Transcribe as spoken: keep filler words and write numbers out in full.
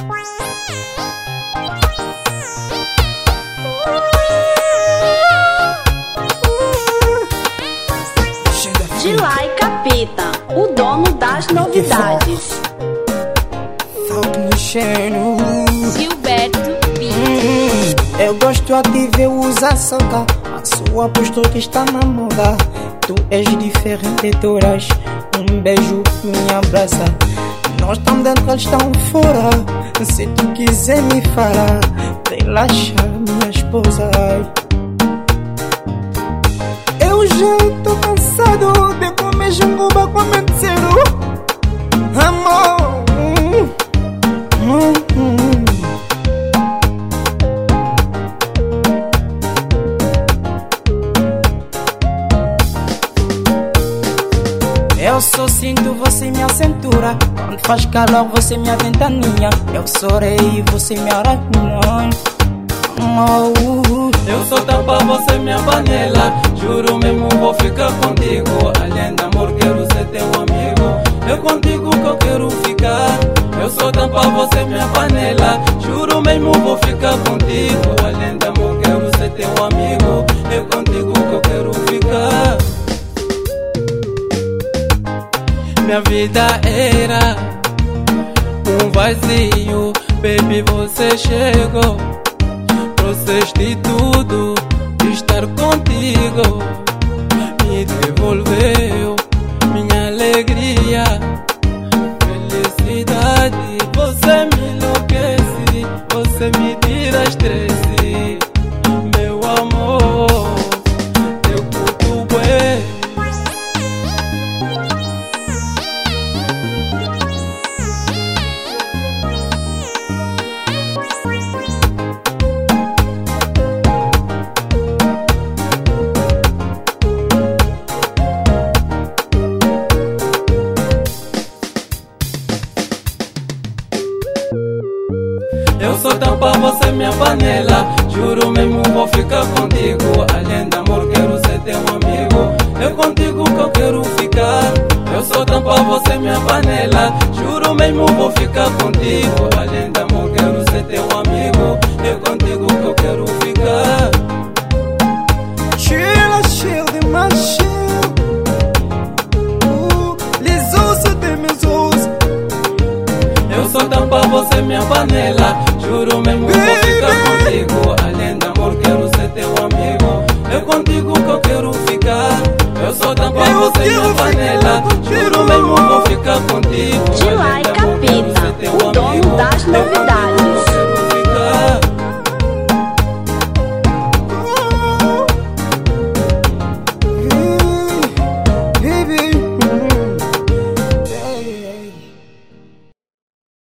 Dilai Capeta, o dono das novidades. Gilberto Pinto. Eu gosto de ver usar soca. A sua postura que está na moda. Tu és diferente, tu és. Um beijo, me abraça. Nós estamos dentro, eles estão fora. Se tu quiser me falar, relaxa, minha esposa. Eu já tô cansado de comer junguba com mentiro. Amor, hum, hum, hum. Eu só sinto você minha cintura. Quando faz calor você minha ventaninha. Eu sorei você minha rainha. Oh, eu sou tampa, você minha panela. Juro mesmo vou ficar contigo. Além do amor quero ser teu amigo. É contigo que eu quero ficar. Eu sou tampa, você minha panela. Juro mesmo vou ficar contigo. Além do amor quero ser teu amigo. É contigo que eu quero ficar. Minha vida era um vazio. Baby, você chegou. Trouxeste tudo, estar contigo me devolveu minha alegria, felicidade. Você me enlouquece, você me tira estresse, meu amor, teu corpo é. Eu sou tampa, você minha panela. Juro mesmo vou ficar contigo. Além do amor quero ser teu amigo. É contigo que eu quero ficar. Eu sou tampa, você minha panela. Juro mesmo vou ficar contigo. Além do amor quero ser teu amigo. É contigo que eu quero ficar. Chila, chill de machil. uh, Lisos de meus. Eu sou tampa, você minha panela. Juro mesmo